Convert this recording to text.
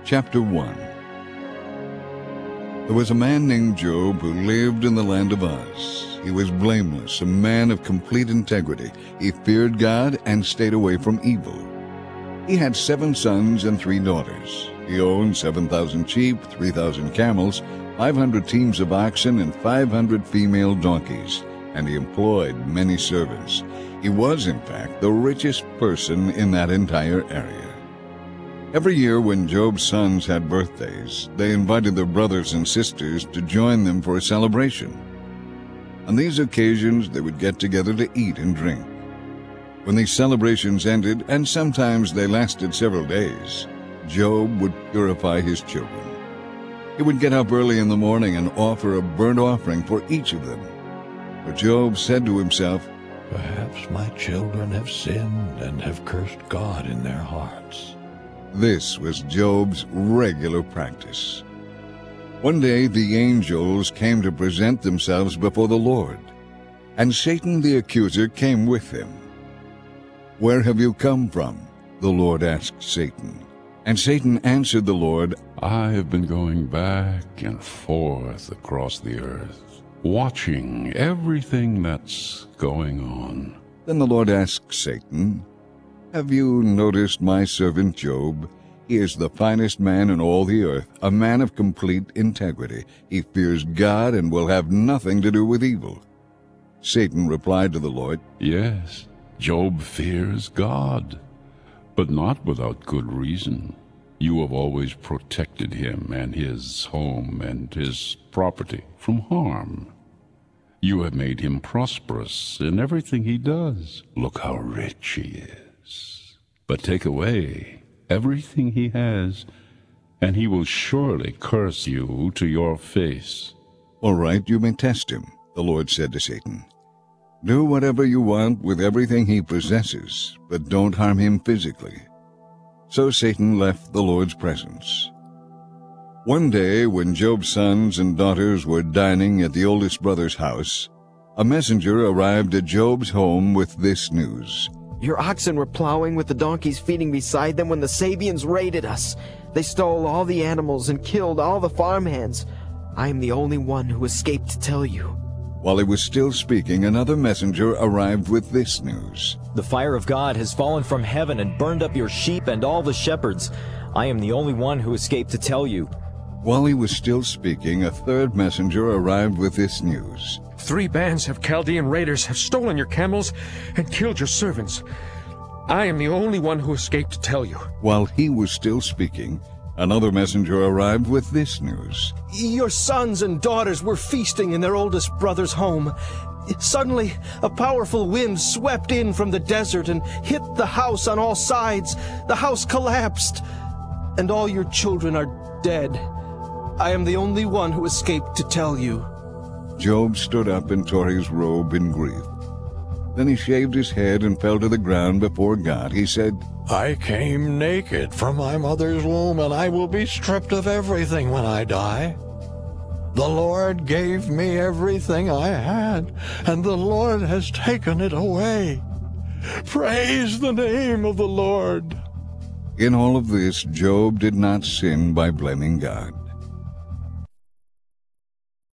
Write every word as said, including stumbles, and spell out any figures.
Chapter one. There was a man named Job who lived in the land of Uz. He was blameless, a man of complete integrity. He feared God and stayed away from evil. He had seven sons and three daughters. He owned seven thousand sheep, three thousand camels, five hundred teams of oxen, and five hundred female donkeys, and he employed many servants. He was, in fact, the richest person in that entire area. Every year when Job's sons had birthdays, they invited their brothers and sisters to join them for a celebration. On these occasions, they would get together to eat and drink. When these celebrations ended, and sometimes they lasted several days, Job would purify his children. He would get up early in the morning and offer a burnt offering for each of them. For Job said to himself, "Perhaps my children have sinned and have cursed God in their hearts." This was Job's regular practice. One day the angels came to present themselves before the Lord, and Satan the accuser came with them. "Where have you come from?" the Lord asked Satan. And Satan answered the Lord, "I have been going back and forth across the earth, watching everything that's going on." Then the Lord asked Satan, "Have you noticed my servant Job? He is the finest man in all the earth, a man of complete integrity. He fears God and will have nothing to do with evil." Satan replied to the Lord, "Yes, Job fears God, but not without good reason. You have always protected him and his home and his property from harm. You have made him prosperous in everything he does. Look how rich he is. But take away everything he has, and he will surely curse you to your face." "All right, you may test him," the Lord said to Satan. "Do whatever you want with everything he possesses, but don't harm him physically." So Satan left the Lord's presence. One day, when Job's sons and daughters were dining at the oldest brother's house, a messenger arrived at Job's home with this news. "Your oxen were plowing with the donkeys feeding beside them when the Sabians raided us. They stole all the animals and killed all the farmhands. I am the only one who escaped to tell you." While he was still speaking, another messenger arrived with this news. "The fire of God has fallen from heaven and burned up your sheep and all the shepherds. I am the only one who escaped to tell you." While he was still speaking, a third messenger arrived with this news. Three bands of Chaldean raiders have stolen your camels and killed your servants. I am the only one who escaped to tell you." While he was still speaking, another messenger arrived with this news. "Your sons and daughters were feasting in their oldest brother's home. Suddenly, a powerful wind swept in from the desert and hit the house on all sides. The house collapsed, and all your children are dead. I am the only one who escaped to tell you." Job stood up and tore his robe in grief. Then he shaved his head and fell to the ground before God. He said, "I came naked from my mother's womb, and I will be stripped of everything when I die. The Lord gave me everything I had, and the Lord has taken it away. Praise the name of the Lord." In all of this, Job did not sin by blaming God.